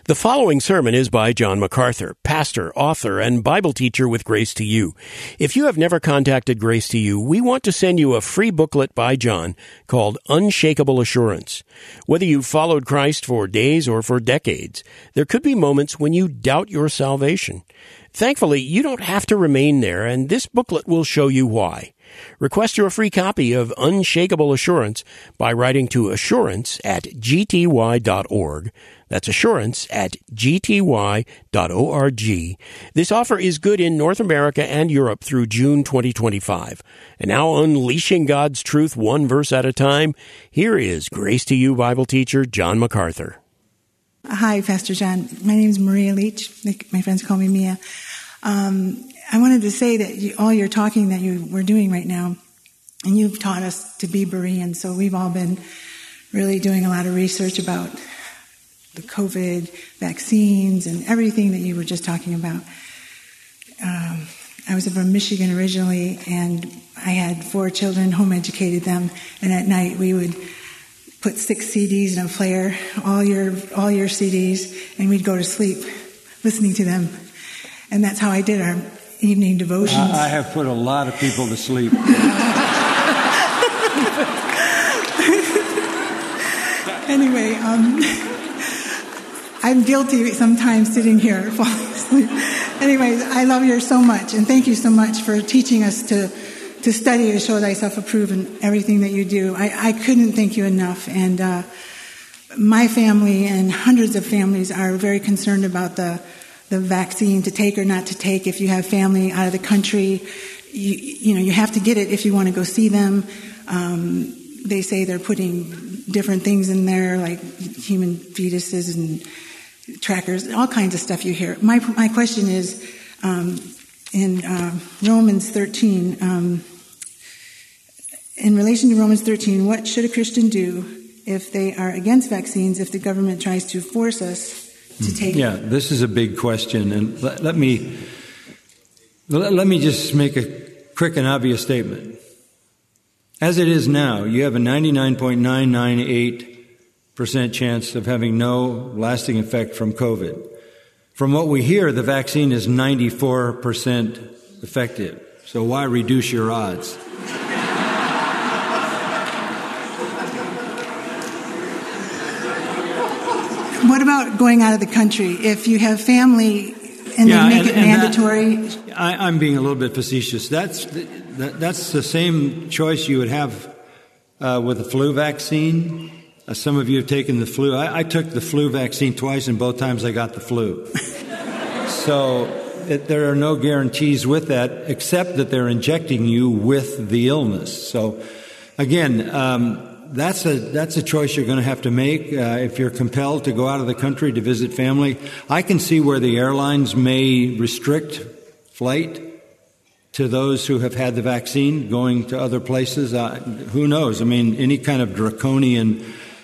The following sermon is by John MacArthur, pastor, author, and Bible teacher with Grace to You. If you have never contacted Grace to You, we want to send you a free booklet by John called Unshakable Assurance. Whether you've followed Christ for days or for decades, there could be moments when you doubt your salvation. Thankfully, you don't have to remain there, and this booklet will show you why. Request your free copy of Unshakable Assurance by writing to assurance@gty.org. That's assurance@gty.org. This offer is good in North America and Europe through June 2025. And now, unleashing God's truth one verse at a time, here is Grace to You Bible teacher John MacArthur. Hi, Pastor John. My name is Maria Leach. My friends call me Mia. I wanted to say that all your talking that you were doing right now, and you've taught us to be Berean, so we've all been really doing a lot of research about the COVID vaccines and everything that you were just talking about. I was from Michigan originally, and I had 4 children, home-educated them, and at night we would put 6 CDs in a player, all your CDs, and we'd go to sleep listening to them. And that's how I did our evening devotions. I have put a lot of people to sleep. Anyway, I'm guilty sometimes sitting here falling asleep. Anyways, I love you so much, and thank you so much for teaching us to study to show thyself approved in everything that you do. I couldn't thank you enough, and my family and hundreds of families are very concerned about the vaccine, to take or not to take. If you have family out of the country, you have to get it if you want to go see them. They say they're putting different things in there, like human fetuses and trackers, all kinds of stuff you hear. My question is, in Romans 13, in relation to Romans 13, what should a Christian do if they are against vaccines, if the government tries to force us to take Yeah, this is a big question, and let me just make a quick and obvious statement. As it is now, you have a 99.998% chance of having no lasting effect from COVID. From what we hear, the vaccine is 94% effective. So why reduce your odds? What about going out of the country? If you have family and they make it mandatory? I'm being a little bit facetious. That's the same choice you would have with the flu vaccine. Some of you have taken the flu. I took the flu vaccine twice, and both times I got the flu. So there are no guarantees with that, except that they're injecting you with the illness. So again, that's a choice you're going to have to make if you're compelled to go out of the country to visit family. I can see where the airlines may restrict flight to those who have had the vaccine going to other places. Who knows? I mean, any kind of draconian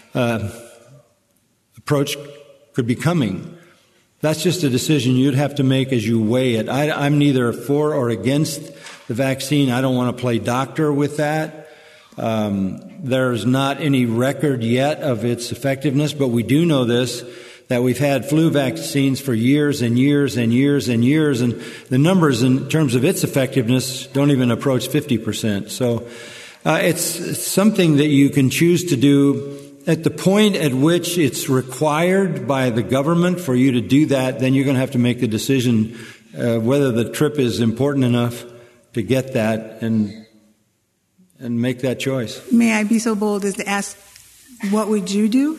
approach could be coming. That's just a decision you'd have to make as you weigh it. I'm neither for or against the vaccine. I don't want to play doctor with that. There's not any record yet of its effectiveness, but we do know this, that we've had flu vaccines for years and years and years and years, and the numbers in terms of its effectiveness don't even approach 50%. So it's something that you can choose to do at the point at which it's required by the government for you to do that. Then you're going to have to make the decision whether the trip is important enough to get that and make that choice. May I be so bold as to ask, what would you do?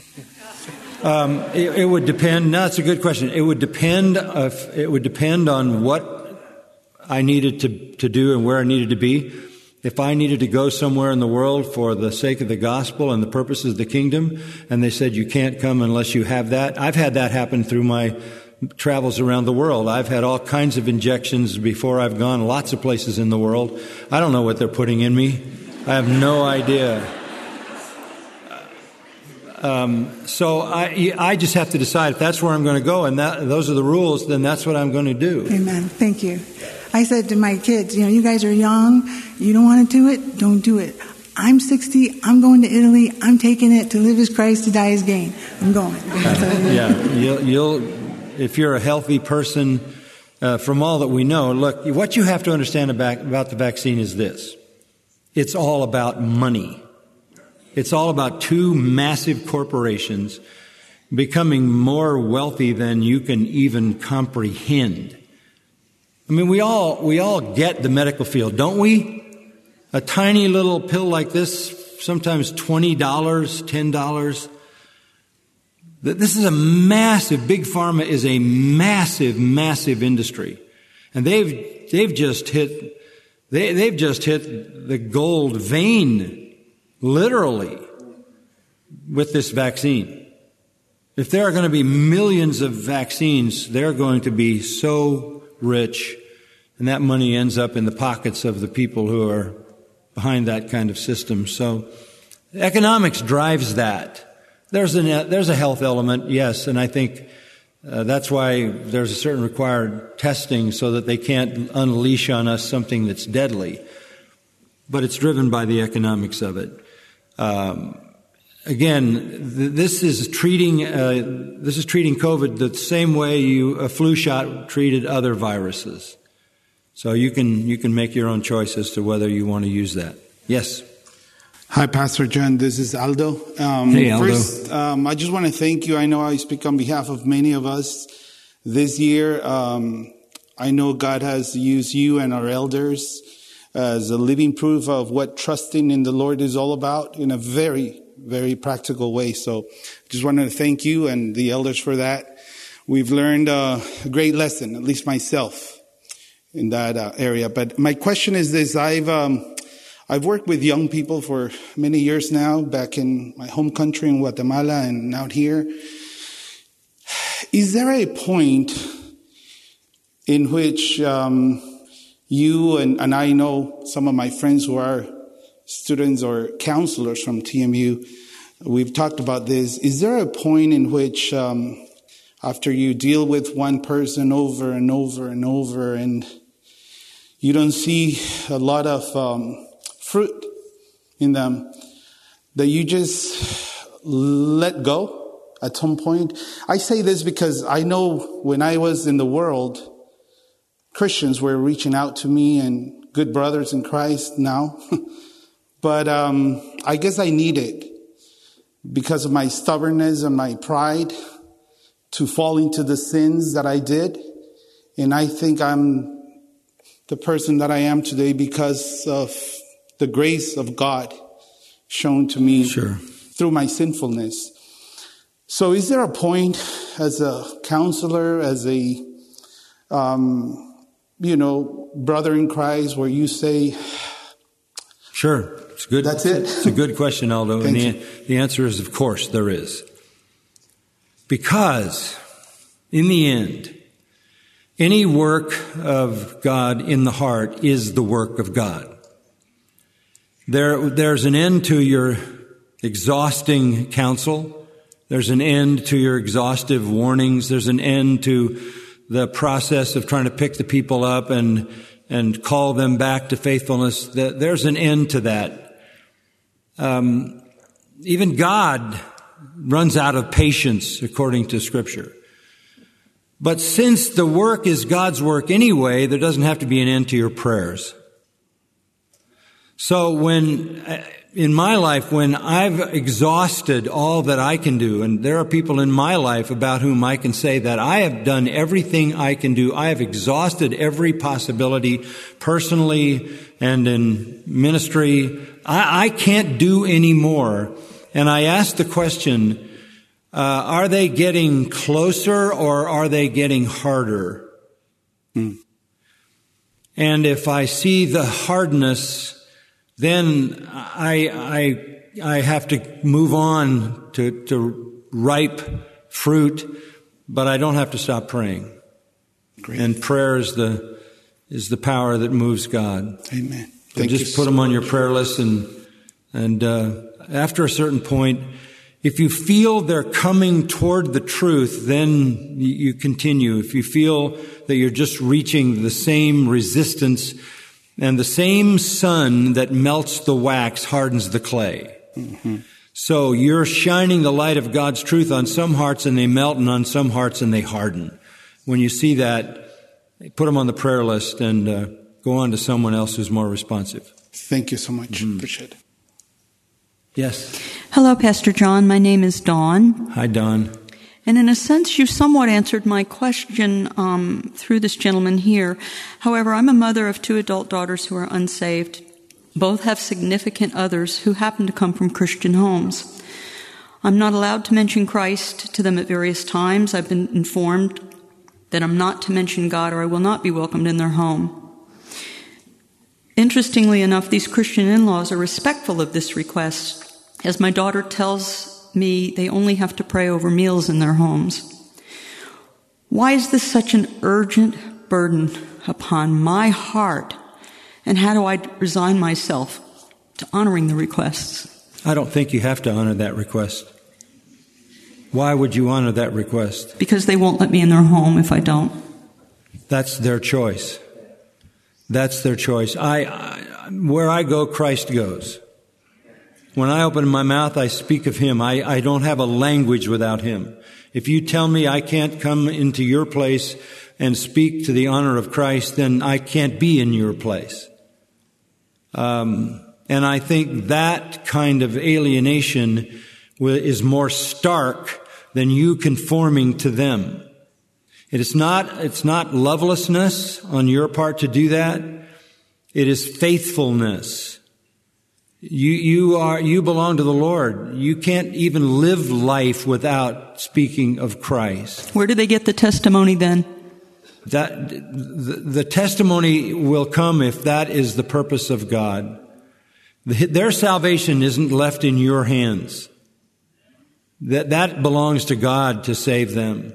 It would depend. No, it's a good question. It would depend on what I needed to do and where I needed to be. If I needed to go somewhere in the world for the sake of the gospel and the purposes of the kingdom, and they said you can't come unless you have that, I've had that happen through my travels around the world. I've had all kinds of injections before I've gone lots of places in the world. I don't know what they're putting in me. I have no idea. So I just have to decide if that's where I'm going to go, and those are the rules, then that's what I'm going to do. Amen. Thank you. I said to my kids, you guys are young. You don't want to do it? Don't do it. I'm 60. I'm going to Italy. I'm taking it. To live as Christ, to die as gain. I'm going. You'll if you're a healthy person, from all that we know, look, what you have to understand about the vaccine is this. It's all about money. It's all about two massive corporations becoming more wealthy than you can even comprehend. I mean, we all get the medical field, don't we? A tiny little pill like this, sometimes $20, $10. This is a massive, big pharma is a massive, massive industry. And they've just hit the gold vein, literally, with this vaccine. If there are going to be millions of vaccines, they're going to be so rich, and that money ends up in the pockets of the people who are behind that kind of system. So economics drives that. There's a health element, yes, and I think that's why there's a certain required testing so that they can't unleash on us something that's deadly. But it's driven by the economics of it. Again, this is treating COVID the same way a flu shot treated other viruses. So you can make your own choice as to whether you want to use that. Yes. Hi, Pastor John. This is Aldo. Hey, Aldo. First, I just want to thank you. I know I speak on behalf of many of us this year. I know God has used you and our elders as a living proof of what trusting in the Lord is all about in a very, very practical way. So I just wanted to thank you and the elders for that. We've learned a great lesson, at least myself, in that area. But my question is this. I've worked with young people for many years now, back in my home country in Guatemala and out here. Is there a point in which you and I know some of my friends who are students or counselors from TMU, we've talked about this. Is there a point in which after you deal with one person over and over and over and you don't see a lot of fruit in them, that you just let go at some point? I say this because I know when I was in the world, Christians were reaching out to me and good brothers in Christ now. But I guess I needed, because of my stubbornness and my pride, to fall into the sins that I did. And I think I'm the person that I am today because of the grace of God shown to me through my sinfulness. So is there a point as a counselor, as a, brother in Christ where you say... Sure. It's good. That's it. It's a good question, Aldo. And the answer is, of course, there is. Because in the end, any work of God in the heart is the work of God. There's an end to your exhausting counsel. There's an end to your exhaustive warnings. There's an end to the process of trying to pick the people up and call them back to faithfulness. There's an end to that. Even God runs out of patience, according to Scripture. But since the work is God's work anyway, there doesn't have to be an end to your prayers. So in my life, when I've exhausted all that I can do, and there are people in my life about whom I can say that I have done everything I can do, I have exhausted every possibility personally and in ministry, I can't do any more. And I ask the question, are they getting closer or are they getting harder? And if I see the hardness, then I have to move on to ripe fruit, but I don't have to stop praying. Great. And prayer is the power that moves God. Amen. So just put them on your prayer list, and after a certain point, if you feel they're coming toward the truth, then you continue. If you feel that you're just reaching the same resistance, And the same sun that melts the wax hardens the clay. Mm-hmm. So you're shining the light of God's truth on some hearts and they melt, and on some hearts and they harden. When you see that, put them on the prayer list and go on to someone else who's more responsive. Thank you so much. Appreciate it. Yes. Hello, Pastor John. My name is Dawn. Hi, Dawn. And in a sense, you somewhat answered my question through this gentleman here. However, I'm a mother of 2 adult daughters who are unsaved. Both have significant others who happen to come from Christian homes. I'm not allowed to mention Christ to them at various times. I've been informed that I'm not to mention God or I will not be welcomed in their home. Interestingly enough, these Christian in-laws are respectful of this request, as my daughter tells me they only have to pray over meals in their homes. Why is this such an urgent burden upon my heart? And how do I resign myself to honoring the requests? I don't think you have to honor that request. Why would you honor that request? Because they won't let me in their home if I don't. That's their choice. That's their choice. Where I go, Christ goes. When I open my mouth, I speak of Him. I don't have a language without Him. If you tell me I can't come into your place and speak to the honor of Christ, then I can't be in your place. And I think that kind of alienation is more stark than you conforming to them. It's not lovelessness on your part to do that. It is faithfulness. You belong to the Lord. You can't even live life without speaking of Christ. Where do they get the testimony then? That the testimony will come if that is the purpose of God. Their salvation isn't left in your hands. That belongs to God to save them.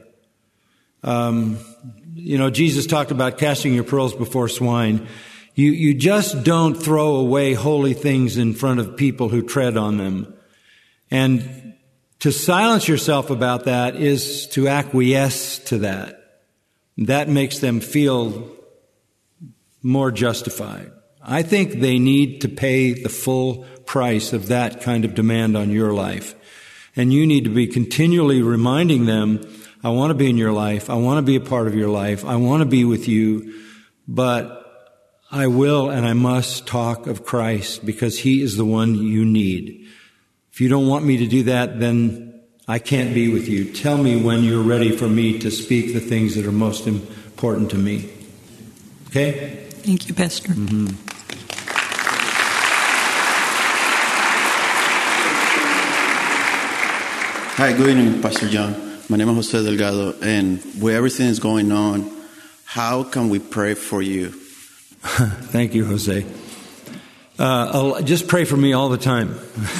Jesus talked about casting your pearls before swine. You just don't throw away holy things in front of people who tread on them. And to silence yourself about that is to acquiesce to that. That makes them feel more justified. I think they need to pay the full price of that kind of demand on your life. And you need to be continually reminding them, I want to be in your life. I want to be a part of your life. I want to be with you. But I will and I must talk of Christ because He is the one you need. If you don't want me to do that, then I can't be with you. Tell me when you're ready for me to speak the things that are most important to me. Okay? Thank you, Pastor. Mm-hmm. Hi, good evening, Pastor John. My name is Jose Delgado, and with everything that's going on, how can we pray for you? Thank you, Jose. Just pray for me all the time.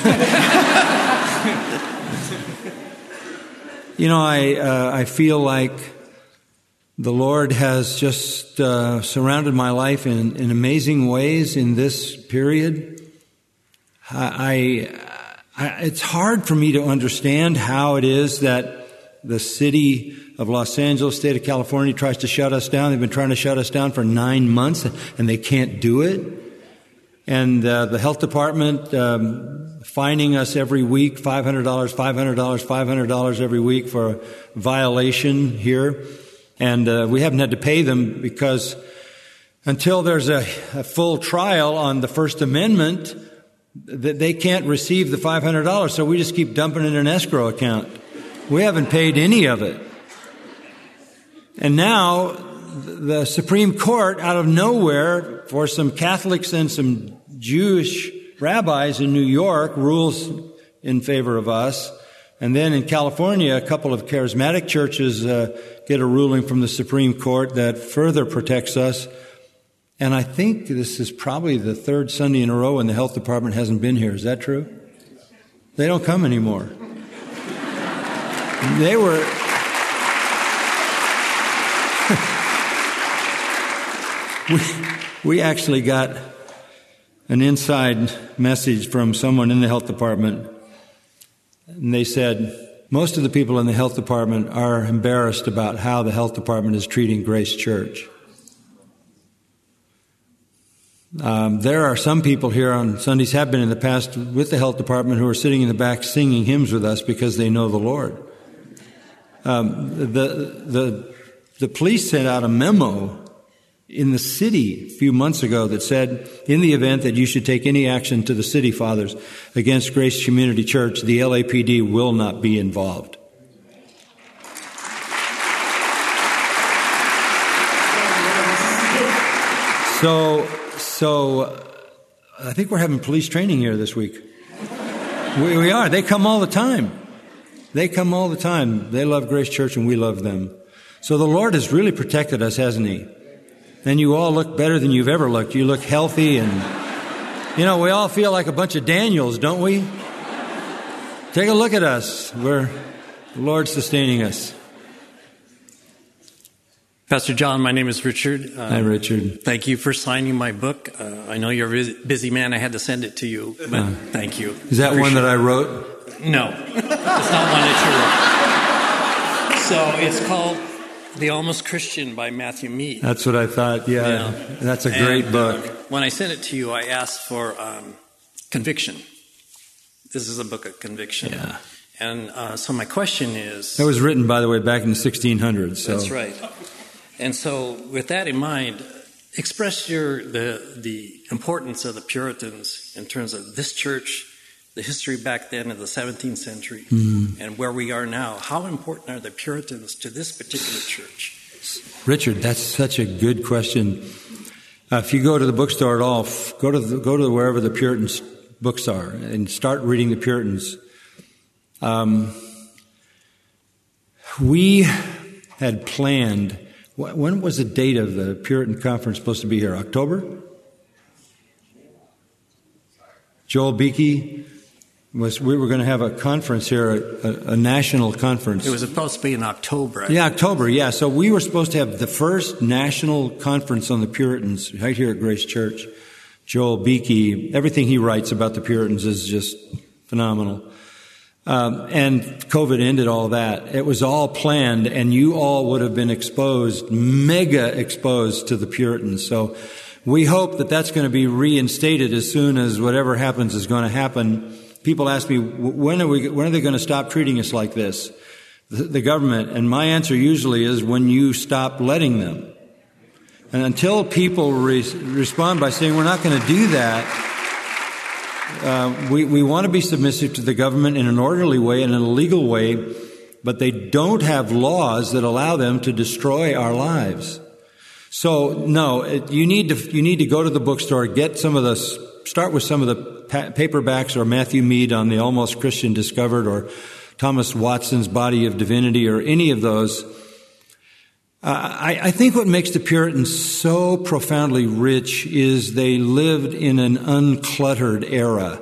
I feel like the Lord has just surrounded my life in amazing ways in this period. It's hard for me to understand how it is that the city of Los Angeles, state of California, tries to shut us down. They've been trying to shut us down for 9 months, and they can't do it. And the health department fining us every week, $500 every week for a violation here. And we haven't had to pay them because until there's a full trial on the First Amendment, they can't receive the $500. So we just keep dumping it in an escrow account. We haven't paid any of it. And now the Supreme Court, out of nowhere, for some Catholics and some Jewish rabbis in New York, rules in favor of us. And then in California, a couple of charismatic churches get a ruling from the Supreme Court that further protects us. And I think this is probably the third Sunday in a row when the health department hasn't been here. Is that true? They don't come anymore. They were... We actually got an inside message from someone in the health department. And they said, most of the people in the health department are embarrassed about how the health department is treating Grace Church. There are some people here on Sundays, have been in the past with the health department, who are sitting in the back singing hymns with us because they know the Lord. The police sent out a memo in the city a few months ago that said, in the event that you should take any action to the city fathers against Grace Community Church, the LAPD will not be involved. So I think we're having police training here this week. We are. They come all the time. They love Grace Church and we love them. So the Lord has really protected us, hasn't He? And you all look better than you've ever looked. You look healthy and, we all feel like a bunch of Daniels, don't we? Take a look at us. The Lord's sustaining us. Pastor John, my name is Richard. Hi, Richard. Thank you for signing my book. I know you're a busy man. I had to send it to you, but thank you. Is that one that I wrote? No, it's not one that you wrote. So it's called The Almost Christian by Matthew Mead. That's what I thought, yeah. That's a great book. When I sent it to you, I asked for conviction. This is a book of conviction. Yeah. And so my question is... It was written, by the way, back in the 1600s. So. That's right. And so with that in mind, express the importance of the Puritans in terms of this church, the history back then in the 17th century, and where we are now. How important are the Puritans to this particular church? Richard, that's such a good question. If you go to the bookstore at all, go to wherever the Puritans books are and start reading the Puritans. We had planned. When was the date of the Puritan conference supposed to be here? October? Joel Beakey we were going to have a conference here, a national conference. It was supposed to be in October. Yeah, October, yeah. So we were supposed to have the first national conference on the Puritans right here at Grace Church. Joel Beakey, everything he writes about the Puritans is just phenomenal. And COVID ended all that. It was all planned, and you all would have been mega exposed to the Puritans. So we hope that that's going to be reinstated as soon as whatever happens is going to happen. People ask me, when are they going to stop treating us like this, the government? And my answer usually is when you stop letting them. And until people respond by saying we're not going to do that, we want to be submissive to the government in an orderly way and in a legal way, but they don't have laws that allow them to destroy our lives. So no, you need to go to the bookstore, start with some of the paperbacks, or Matthew Mead on the Almost Christian Discovered, or Thomas Watson's Body of Divinity, or any of those. I think what makes the Puritans so profoundly rich is they lived in an uncluttered era.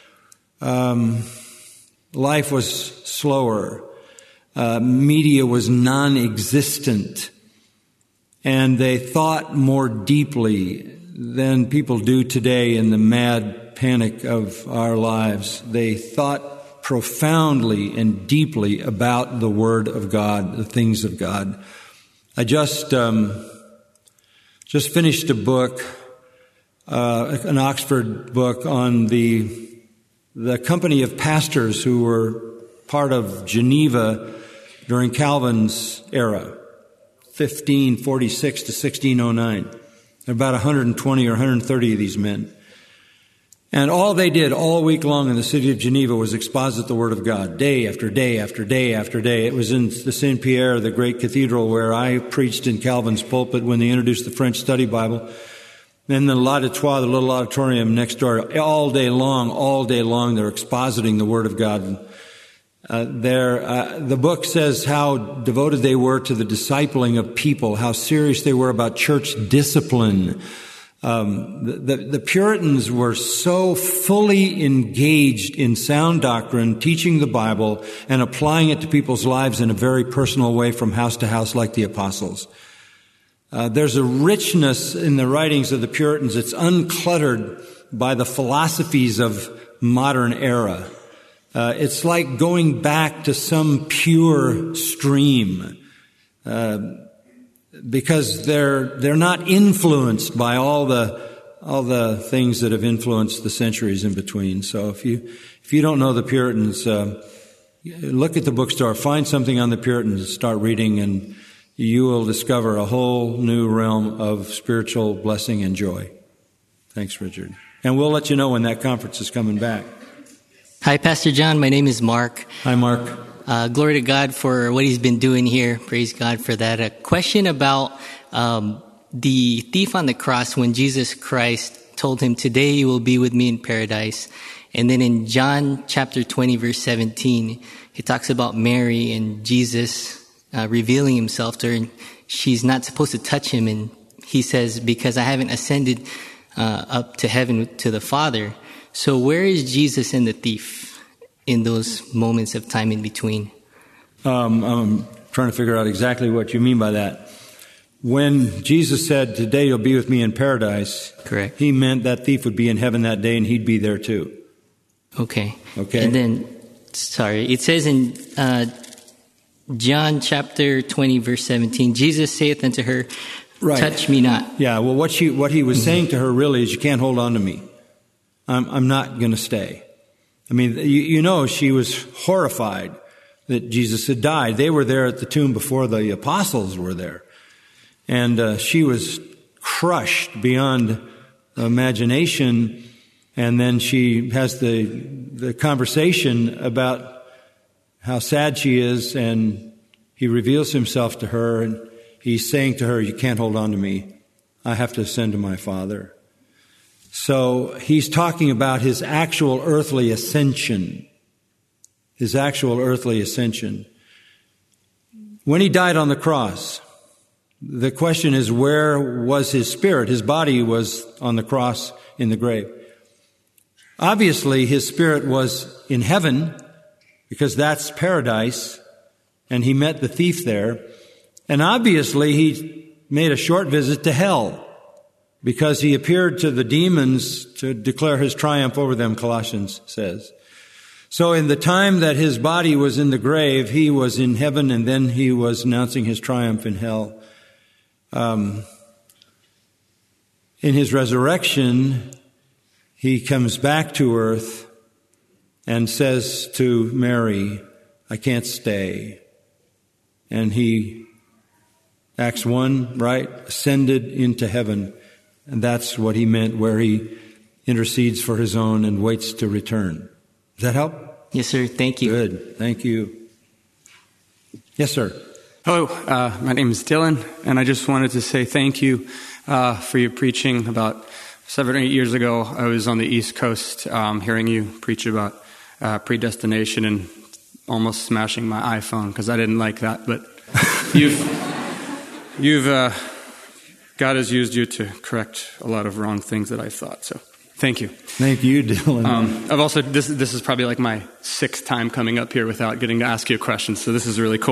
Life was slower. Media was non-existent. And they thought more deeply than people do today in the mad panic of our lives. They thought profoundly and deeply about the Word of God, the things of God. I just finished a book, an Oxford book on the company of pastors who were part of Geneva during Calvin's era, 1546 to 1609. There are about 120 or 130 of these men. And all they did all week long in the city of Geneva was exposit the Word of God, day after day after day after day. It was in the Saint-Pierre, the great cathedral, where I preached in Calvin's pulpit when they introduced the French study Bible. Then the L'Auditoire, the little auditorium next door, all day long, they're expositing the Word of God. The book says how devoted they were to the discipling of people, how serious they were about church discipline. The Puritans were so fully engaged in sound doctrine, teaching the Bible, and applying it to people's lives in a very personal way from house to house like the apostles. There's a richness in the writings of the Puritans. It's uncluttered by the philosophies of modern era. It's like going back to some pure stream. Because they're not influenced by all the the things that have influenced the centuries in between. So if you don't know the Puritans, look at the bookstore, find something on the Puritans, start reading, and you will discover a whole new realm of spiritual blessing and joy. Thanks, Richard. And we'll let you know when that conference is coming back. Hi, Pastor John. My name is Mark. Hi, Mark. Glory to God for what he's been doing here. Praise God for that. A question about the thief on the cross when Jesus Christ told him, "Today you will be with me in paradise." And then in John chapter 20, verse 17, he talks about Mary and Jesus revealing himself to her, and she's not supposed to touch him. And he says, "Because I haven't ascended up to heaven to the Father." So where is Jesus and the thief in those moments of time in between? I'm trying to figure out exactly what you mean by that. When Jesus said, "Today you'll be with me in paradise," correct, he meant that thief would be in heaven that day and he'd be there too. Okay. Okay. And then, it says in John chapter 20, verse 17, Jesus saith unto her, right, "Touch me not." Yeah, well, what he was saying to her really is, you can't hold on to me. I'm not going to stay. I mean, you know, she was horrified that Jesus had died. They were there at the tomb before the apostles were there. And she was crushed beyond imagination. And then she has the conversation about how sad she is, and he reveals himself to her, and he's saying to her, "You can't hold on to me. I have to ascend to my Father." So he's talking about his actual earthly ascension. His actual earthly ascension. When he died on the cross, the question is, where was his spirit? His body was on the cross in the grave. Obviously, his spirit was in heaven, because that's paradise, and he met the thief there. And obviously, he made a short visit to hell, because he appeared to the demons to declare his triumph over them, Colossians says. So in the time that his body was in the grave, he was in heaven, and then he was announcing his triumph in hell. In his resurrection, he comes back to earth and says to Mary, "I can't stay." And he, Acts 1, right, ascended into heaven. And that's what he meant, where he intercedes for his own and waits to return. Does that help? Yes, sir. Thank you. Good. Thank you. Yes, sir. Hello. My name is Dylan, and I just wanted to say thank you for your preaching. About 7 or 8 years ago, I was on the East Coast hearing you preach about predestination and almost smashing my iPhone because I didn't like that. But God has used you to correct a lot of wrong things that I thought. So thank you. Thank you, Dylan. I've also, this is probably like my 6th time coming up here without getting to ask you a question. So this is really cool.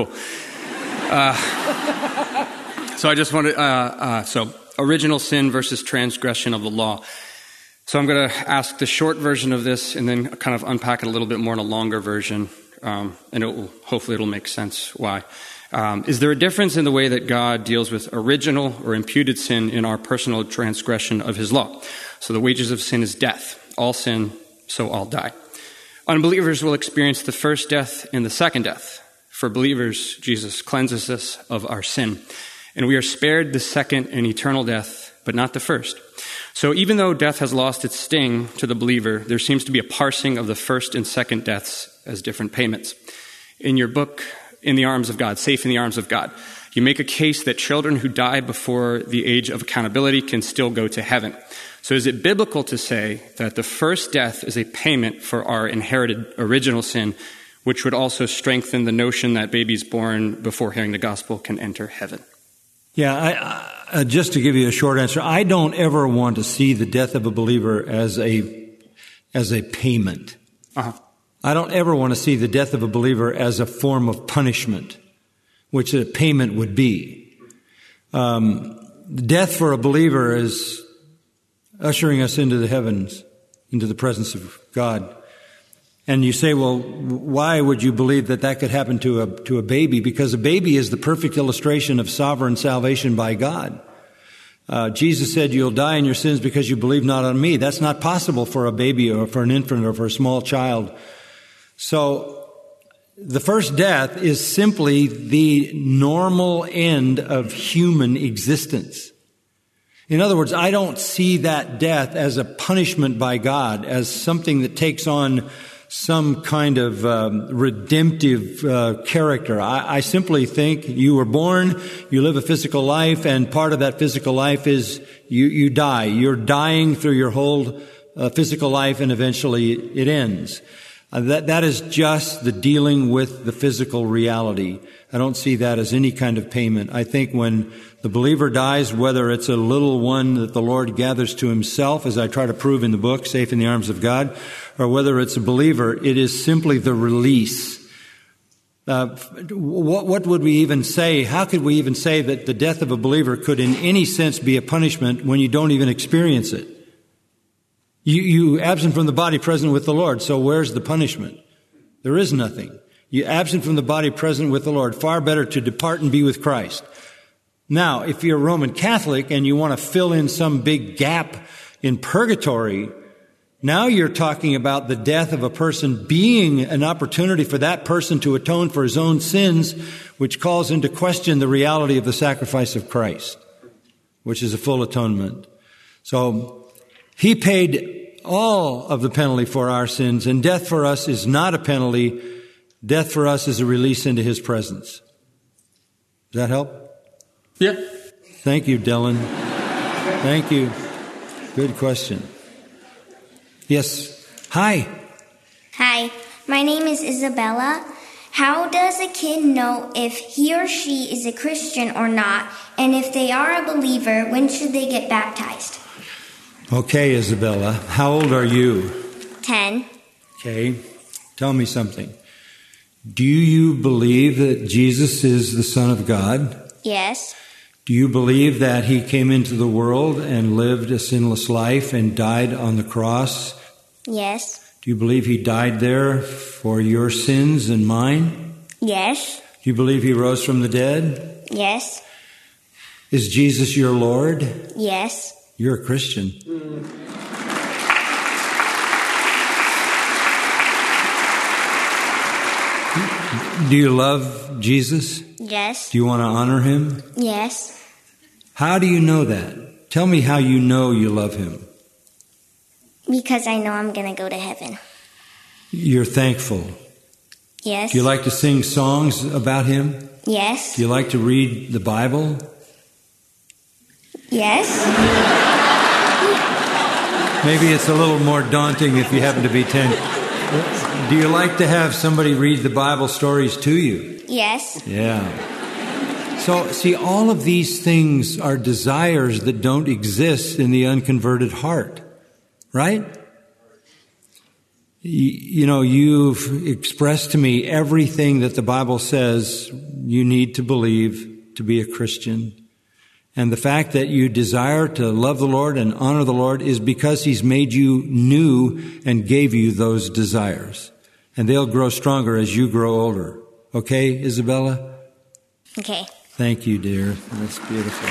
So I just wanted, so original sin versus transgression of the law. So I'm going to ask the short version of this and then kind of unpack it a little bit more in a longer version. And hopefully it'll make sense why. Is there a difference in the way that God deals with original or imputed sin in our personal transgression of his law? So the wages of sin is death. All sin, so all die. Unbelievers will experience the first death and the second death. For believers, Jesus cleanses us of our sin. And we are spared the second and eternal death, but not the first. So even though death has lost its sting to the believer, there seems to be a parsing of the first and second deaths as different payments. In your book, In the Arms of God, Safe in the Arms of God, you make a case that children who die before the age of accountability can still go to heaven. So is it biblical to say that the first death is a payment for our inherited original sin, which would also strengthen the notion that babies born before hearing the gospel can enter heaven? Yeah, just to give you a short answer, I don't ever want to see the death of a believer as a payment. Uh-huh. I don't ever want to see the death of a believer as a form of punishment, which a payment would be. Death for a believer is ushering us into the heavens, into the presence of God. And you say, well, why would you believe that could happen to a baby? Because a baby is the perfect illustration of sovereign salvation by God. Jesus said, you'll die in your sins because you believe not on me. That's not possible for a baby or for an infant or for a small child. So the first death is simply the normal end of human existence. In other words, I don't see that death as a punishment by God, as something that takes on some kind of redemptive character. I simply think you were born, you live a physical life, and part of that physical life is you die. You're dying through your whole physical life, and eventually it ends. That is just the dealing with the physical reality. I don't see that as any kind of payment. I think when the believer dies, whether it's a little one that the Lord gathers to himself, as I try to prove in the book, Safe in the Arms of God, or whether it's a believer, it is simply the release. What would we even say? How could we even say that the death of a believer could in any sense be a punishment when you don't even experience it? You absent from the body, present with the Lord. So where's the punishment? There is nothing. You absent from the body, present with the Lord. Far better to depart and be with Christ. Now, if you're a Roman Catholic and you want to fill in some big gap in purgatory, now you're talking about the death of a person being an opportunity for that person to atone for his own sins, which calls into question the reality of the sacrifice of Christ, which is a full atonement. So he paid all of the penalty for our sins, and death for us is not a penalty. Death for us is a release into his presence. Does that help? Yeah. Thank you, Dylan. Thank you. Good question. Yes. Hi. Hi. My name is Isabella. How does a kid know if he or she is a Christian or not? And if they are a believer, when should they get baptized? Okay, Isabella. How old are you? 10. Okay. Tell me something. Do you believe that Jesus is the Son of God? Yes. Do you believe that he came into the world and lived a sinless life and died on the cross? Yes. Do you believe he died there for your sins and mine? Yes. Do you believe he rose from the dead? Yes. Is Jesus your Lord? Yes. You're a Christian. Do you love Jesus? Yes. Do you want to honor him? Yes. How do you know that? Tell me how you know you love him. Because I know I'm going to go to heaven. You're thankful. Yes. Do you like to sing songs about him? Yes. Do you like to read the Bible? Yes. Maybe it's a little more daunting if you happen to be 10. Do you like to have somebody read the Bible stories to you? Yes. Yeah. So, see, all of these things are desires that don't exist in the unconverted heart, right? You know, you've expressed to me everything that the Bible says you need to believe to be a Christian. And the fact that you desire to love the Lord and honor the Lord is because he's made you new and gave you those desires. And they'll grow stronger as you grow older. Okay, Isabella? Okay. Thank you, dear. That's beautiful.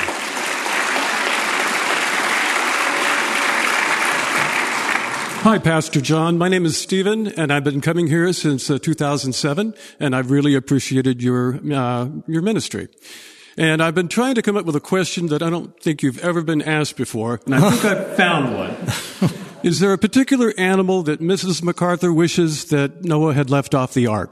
Hi, Pastor John. My name is Stephen, and I've been coming here since 2007, and I've really appreciated your ministry. And I've been trying to come up with a question that I don't think you've ever been asked before, and I think I've found one. Is there a particular animal that Mrs. MacArthur wishes that Noah had left off the ark?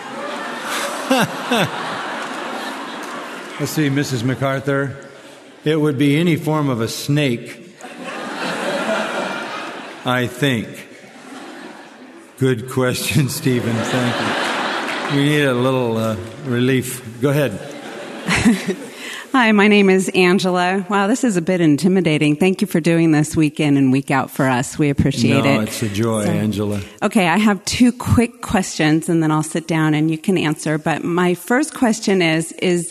Let's see, Mrs. MacArthur. It would be any form of a snake, I think. Good question, Stephen. Thank you. We need a little relief. Go ahead. Hi, my name is Angela. Wow, this is a bit intimidating. Thank you for doing this week in and week out for us. We appreciate it. No, it's a joy, Angela. Okay, I have two quick questions, and then I'll sit down and you can answer. But my first question is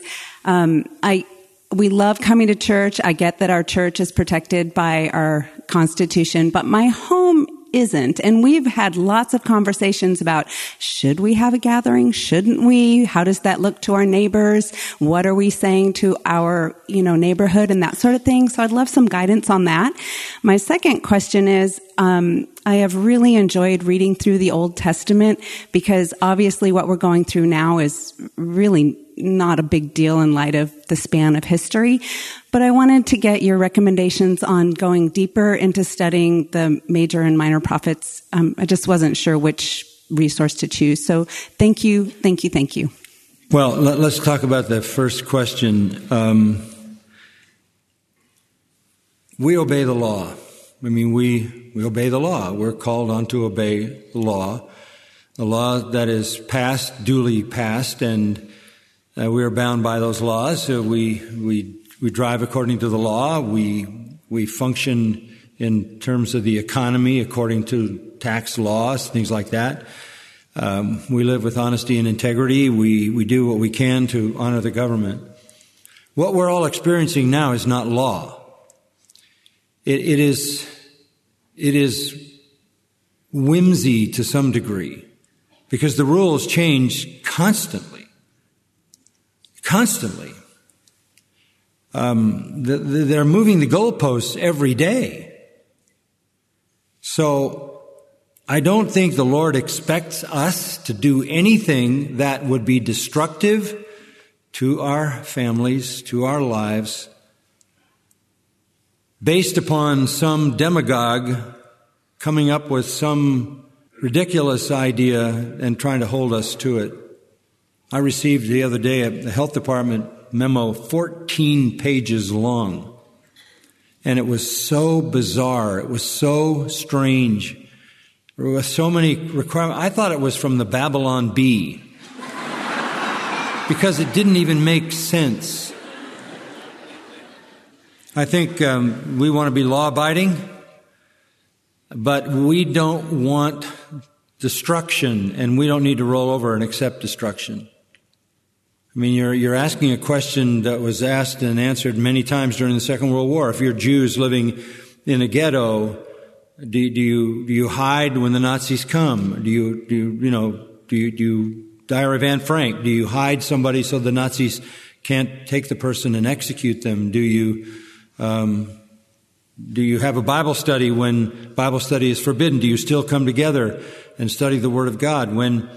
we love coming to church. I get that our church is protected by our Constitution, but my home isn't. And we've had lots of conversations about, should we have a gathering? Shouldn't we? How does that look to our neighbors? What are we saying to our, neighborhood and that sort of thing? So I'd love some guidance on that. My second question is, I have really enjoyed reading through the Old Testament because obviously what we're going through now is really not a big deal in light of the span of history. But I wanted to get your recommendations on going deeper into studying the major and minor prophets. I just wasn't sure which resource to choose. So thank you. Well, let's talk about the first question. We obey the law. We obey the law. We're called on to obey the law that is passed, duly passed, and we are bound by those laws. So we drive according to the law. We function in terms of the economy according to tax laws, things like that. We live with honesty and integrity. We do what we can to honor the government. What we're all experiencing now is not law. It is whimsy to some degree, because the rules change constantly. They're moving the goalposts every day. So I don't think the Lord expects us to do anything that would be destructive to our families, to our lives, based upon some demagogue coming up with some ridiculous idea and trying to hold us to it. I received the other day a health department memo, 14 pages long. And it was so bizarre. It was so strange. There were so many requirements. I thought it was from the Babylon Bee because it didn't even make sense. I think we want to be law-abiding, but we don't want destruction, and we don't need to roll over and accept destruction. You're asking a question that was asked and answered many times during the Second World War. If you're Jews living in a ghetto, do you hide when the Nazis come? Do you Diary of Anne Frank? Do you hide somebody so the Nazis can't take the person and execute them? Do you have a Bible study when Bible study is forbidden? Do you still come together and study the Word of God?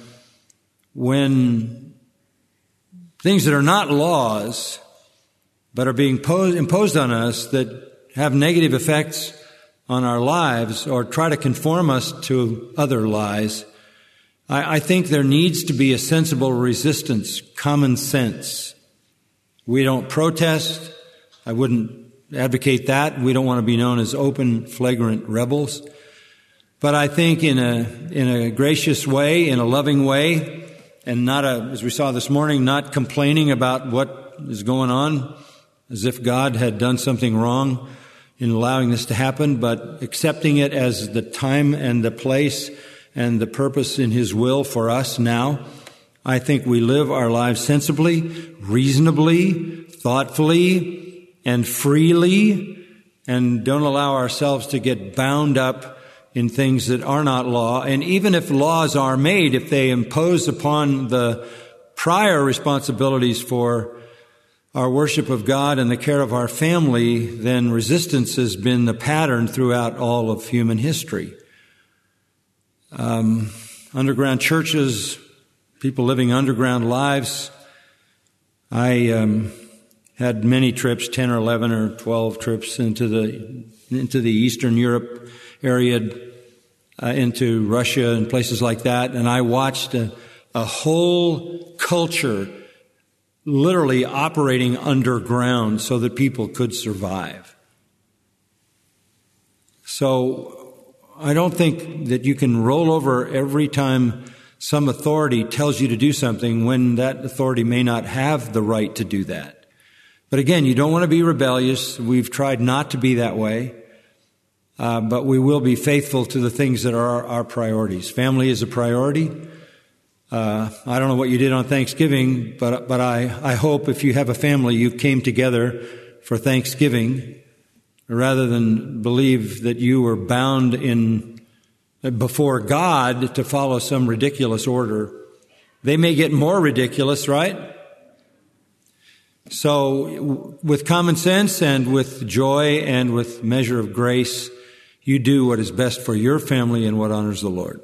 When things that are not laws, but are being imposed on us that have negative effects on our lives or try to conform us to other lies, I think there needs to be a sensible resistance, common sense. We don't protest. I wouldn't advocate that. We don't want to be known as open, flagrant rebels. But I think in a gracious way, in a loving way, and not as we saw this morning, not complaining about what is going on as if God had done something wrong in allowing this to happen, but accepting it as the time and the place and the purpose in His will for us now. I think we live our lives sensibly, reasonably, thoughtfully, and freely, and don't allow ourselves to get bound up in things that are not law. And even if laws are made, if they impose upon the prior responsibilities for our worship of God and the care of our family, then resistance has been the pattern throughout all of human history. Underground churches, people living underground lives. I had many trips, 10 or 11 or 12 trips into the Eastern Europe area, into Russia and places like that, and I watched a whole culture literally operating underground so that people could survive. So I don't think that you can roll over every time some authority tells you to do something when that authority may not have the right to do that. But again, you don't want to be rebellious. We've tried not to be that way. But we will be faithful to the things that are our priorities. Family is a priority. I don't know what you did on Thanksgiving, but I hope if you have a family, you came together for Thanksgiving rather than believe that you were bound in before God to follow some ridiculous order. They may get more ridiculous, right? So with common sense and with joy and with measure of grace, you do what is best for your family and what honors the Lord.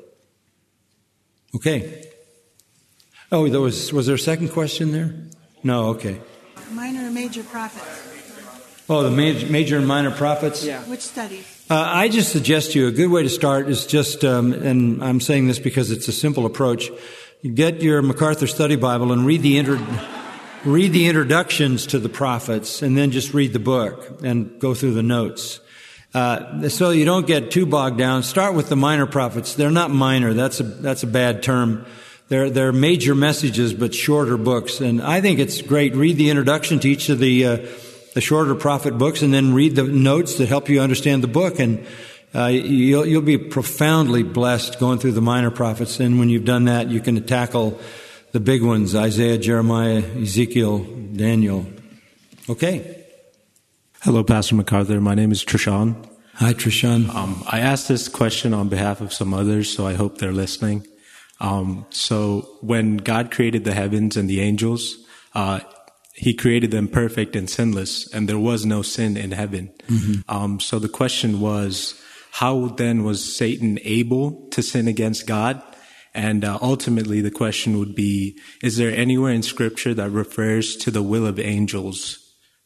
Okay. Oh, was there a second question there? No, okay. Minor and major prophets. Oh, the major and minor prophets? Yeah. Which study? I just suggest to you a good way to start is just, and I'm saying this because it's a simple approach, get your MacArthur Study Bible and read the introductions to the prophets, and then just read the book and go through the notes. So you don't get too bogged down. Start with the minor prophets. They're not minor. That's a bad term. They're major messages, but shorter books. And I think it's great. Read the introduction to each of the shorter prophet books, and then read the notes that help you understand the book. And you'll be profoundly blessed going through the minor prophets. And when you've done that, you can tackle the big ones: Isaiah, Jeremiah, Ezekiel, Daniel. Okay. Hello, Pastor MacArthur. My name is Trishan. Hi, Trishan. I asked this question on behalf of some others, so I hope they're listening. So when God created the heavens and the angels, He created them perfect and sinless, and there was no sin in heaven. Mm-hmm. So the question was, how then was Satan able to sin against God? And ultimately the question would be, is there anywhere in Scripture that refers to the will of angels?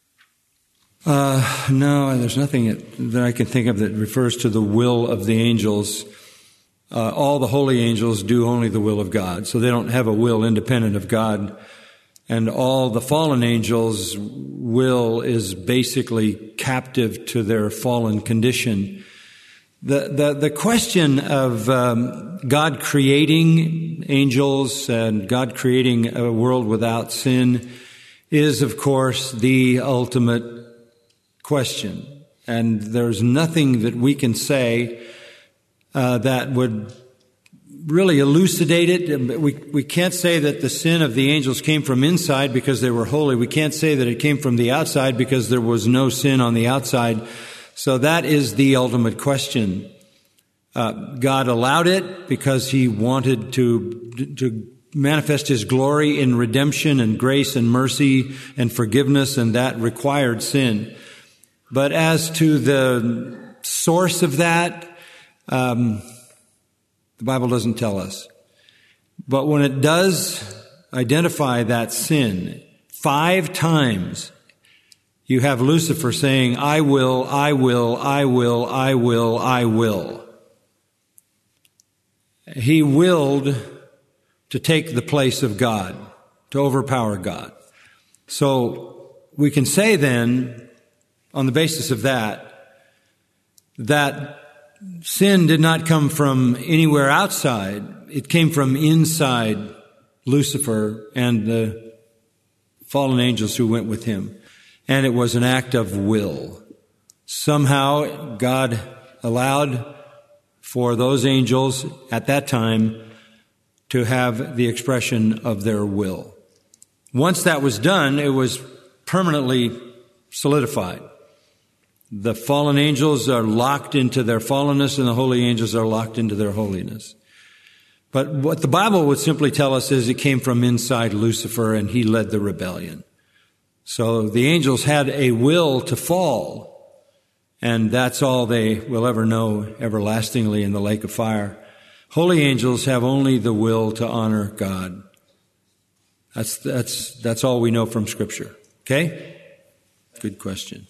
No, there's nothing that I can think of that refers to the will of the angels. All the holy angels do only the will of God, so they don't have a will independent of God. And all the fallen angels' will is basically captive to their fallen condition. The question of God creating angels and God creating a world without sin is, of course, the ultimate question. And there's nothing that we can say that would really elucidate it. We can't say that the sin of the angels came from inside because they were holy. We can't say that it came from the outside because there was no sin on the outside. So that is the ultimate question. God allowed it because He wanted to manifest His glory in redemption and grace and mercy and forgiveness, and that required sin. But as to the source of that, the Bible doesn't tell us. But when it does identify that sin, 5 times you have Lucifer saying, I will, I will, I will, I will, I will. He willed to take the place of God, to overpower God. So we can say then, on the basis of that sin did not come from anywhere outside. It came from inside Lucifer and the fallen angels who went with him. And it was an act of will. Somehow God allowed for those angels at that time to have the expression of their will. Once that was done, it was permanently solidified. The fallen angels are locked into their fallenness, and the holy angels are locked into their holiness. But what the Bible would simply tell us is it came from inside Lucifer, and he led the rebellion. So the angels had a will to fall, and that's all they will ever know everlastingly in the lake of fire. Holy angels have only the will to honor God. That's all we know from Scripture. Okay? Good question.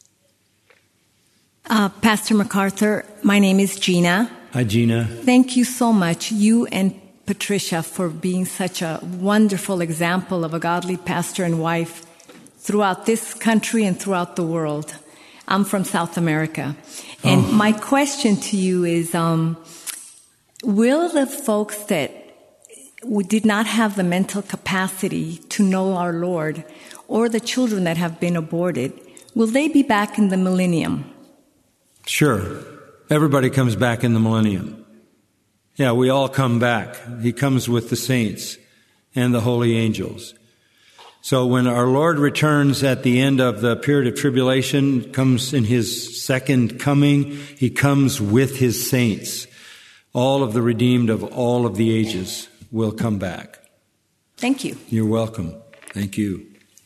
Pastor MacArthur, my name is Gina. Hi, Gina. Thank you so much, you and Patricia, for being such a wonderful example of a godly pastor and wife throughout this country and throughout the world. I'm from South America. And my question to you is, will the folks that did not have the mental capacity to know our Lord, or the children that have been aborted, will they be back in the millennium? Sure. Everybody comes back in the millennium. Yeah, we all come back. He comes with the saints and the holy angels. So when our Lord returns at the end of the period of tribulation, comes in His second coming, He comes with His saints. all of the redeemed of all of the ages will come back. Thank you. You're welcome. Thank you.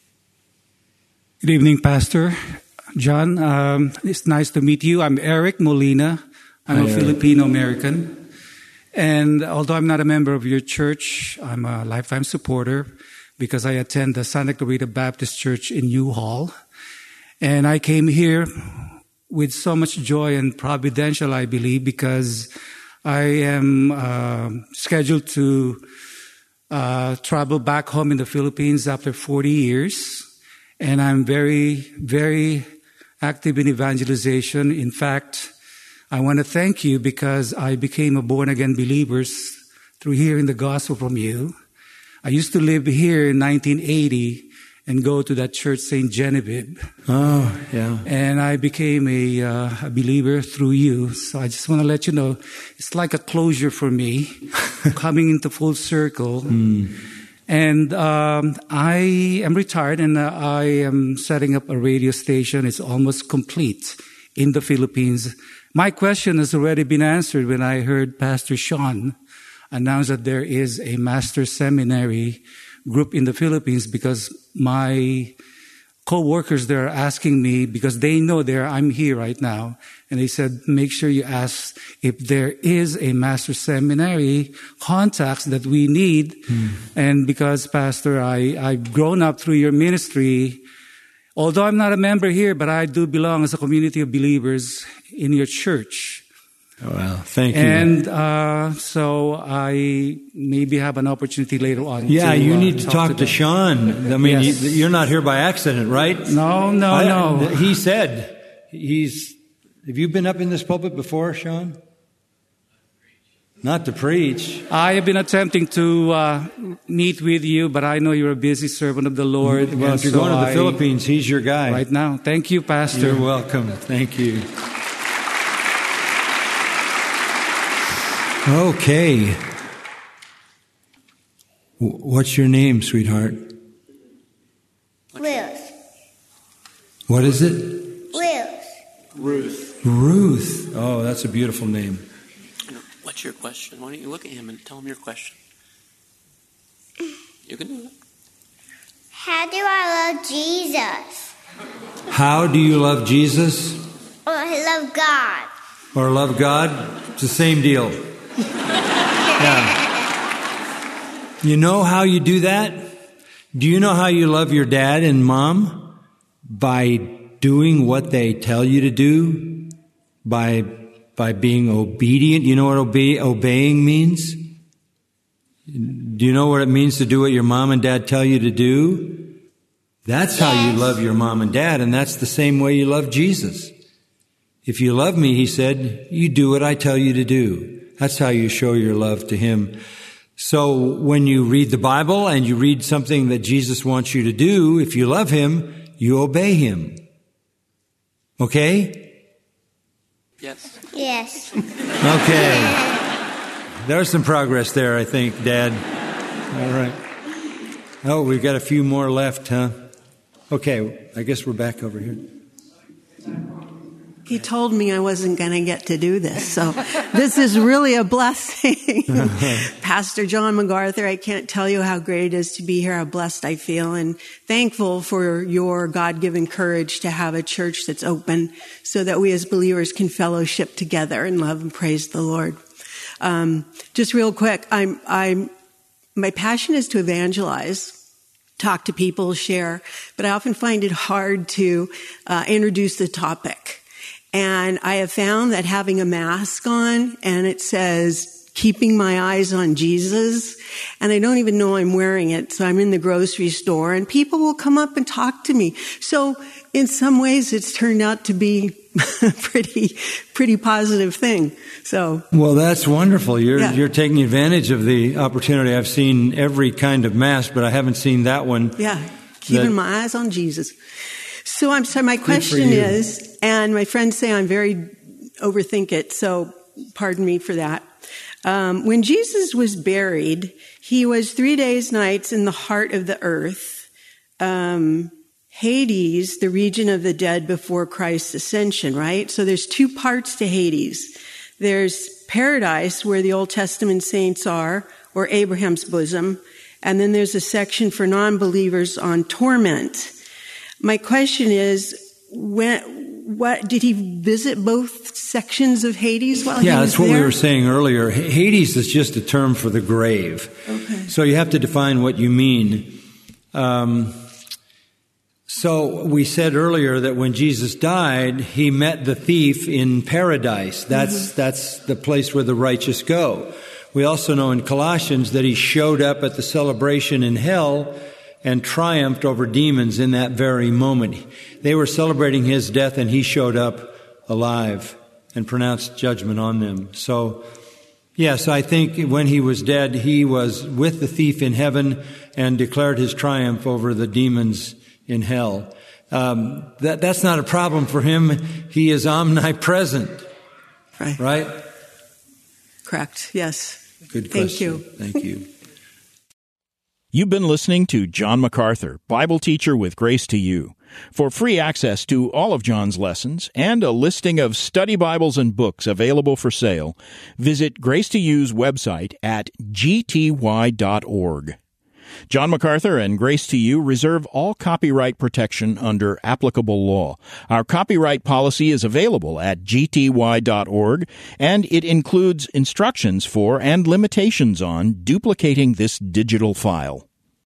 Good evening, Pastor John. It's nice to meet you. I'm Eric Molina. I'm a Filipino-American. And although I'm not a member of your church, I'm a lifetime supporter because I attend the Santa Clarita Baptist Church in U-Haul. And I came here with so much joy and providential, I believe, because I am scheduled to travel back home in the Philippines after 40 years. And I'm very, very active in evangelization. In fact, I want to thank you because I became a born-again believer through hearing the gospel from you. I used to live here in 1980 and go to that church, St. Genevieve. Oh, yeah. And I became a believer through you. So I just want to let you know, it's like a closure for me, coming into full circle. And I am retired and I am setting up a radio station. It's almost complete in the Philippines. My question has already been answered when I heard Pastor Sean announce that there is a master's seminary group in the Philippines, because my co-workers there are asking me, because they know I'm here right now, and they said, make sure you ask if there is a master's seminary contacts that we need. And because, Pastor, I've grown up through your ministry, although I'm not a member here, but I do belong as a community of believers in your church. Oh, well, thank you. And so I maybe have an opportunity later on. Yeah, you need to talk to Sean. I mean, Yes. you're not here by accident, right? No. He said have you been up in this pulpit before, Sean? Not to preach. I have been attempting to meet with you, but I know you're a busy servant of the Lord. Well, if you're going to the Philippines, he's your guy. Right now. Thank you, Pastor. You're welcome. Thank you. Okay. What's your name, sweetheart? Ruth. What is it? Ruth. Ruth. Oh, that's a beautiful name. What's your question? Why don't you look at him and tell him your question? You can do it. How do I love Jesus? How do you love Jesus? Or I love God? Or love God? It's the same deal. Yeah. You know how you do that? Do you know how you love your dad and mom? By doing what they tell you to do? By being obedient? You know what obeying means? Do you know what it means to do what your mom and dad tell you to do? That's how you love your mom and dad, and that's the same way you love Jesus. If you love me, he said, you do what I tell you to do. That's how you show your love to him. So when you read the Bible and you read something that Jesus wants you to do, if you love him, you obey him. Okay? Yes. Yes. Okay. There's some progress there, I think, Dad. All right. Oh, we've got a few more left, huh? Okay, I guess we're back over here. He told me I wasn't going to get to do this, so this is really a blessing. Pastor John MacArthur, I can't tell you how great it is to be here, how blessed I feel, and thankful for your God-given courage to have a church that's open so that we as believers can fellowship together and love and praise the Lord. Just real quick, my passion is to evangelize, talk to people, share, but I often find it hard to introduce the topic. And I have found that having a mask on and it says, keeping my eyes on Jesus, and I don't even know I'm wearing it. So I'm in the grocery store and people will come up and talk to me. So in some ways it's turned out to be a pretty positive thing. So. Well, that's wonderful. You're taking advantage of the opportunity. I've seen every kind of mask, but I haven't seen that one. Yeah. Keeping my eyes on Jesus. So my question is, and my friends say I'm very overthink it, so pardon me for that. When Jesus was buried, he was 3 days, nights in the heart of the earth. Hades, the region of the dead before Christ's ascension, right? So there's two parts to Hades. There's paradise, where the Old Testament saints are, or Abraham's bosom. And then there's a section for non-believers on torment. My question is, what did he visit both sections of Hades while he was there? Yeah, that's what we were saying earlier. Hades is just a term for the grave. Okay. So you have to define what you mean. So we said earlier that when Jesus died, he met the thief in paradise. That's the place where the righteous go. We also know in Colossians that he showed up at the celebration in hell and triumphed over demons in that very moment. They were celebrating his death, and he showed up alive and pronounced judgment on them. So, yes, I think when he was dead, he was with the thief in heaven and declared his triumph over the demons in hell. That's not a problem for him. He is omnipresent. Right? Correct. Yes. Good question. Thank you. Thank you. You've been listening to John MacArthur, Bible teacher with Grace to You. For free access to all of John's lessons and a listing of study Bibles and books available for sale, visit Grace to You's website at gty.org. John MacArthur and Grace to You reserve all copyright protection under applicable law. Our copyright policy is available at gty.org, and it includes instructions for and limitations on duplicating this digital file.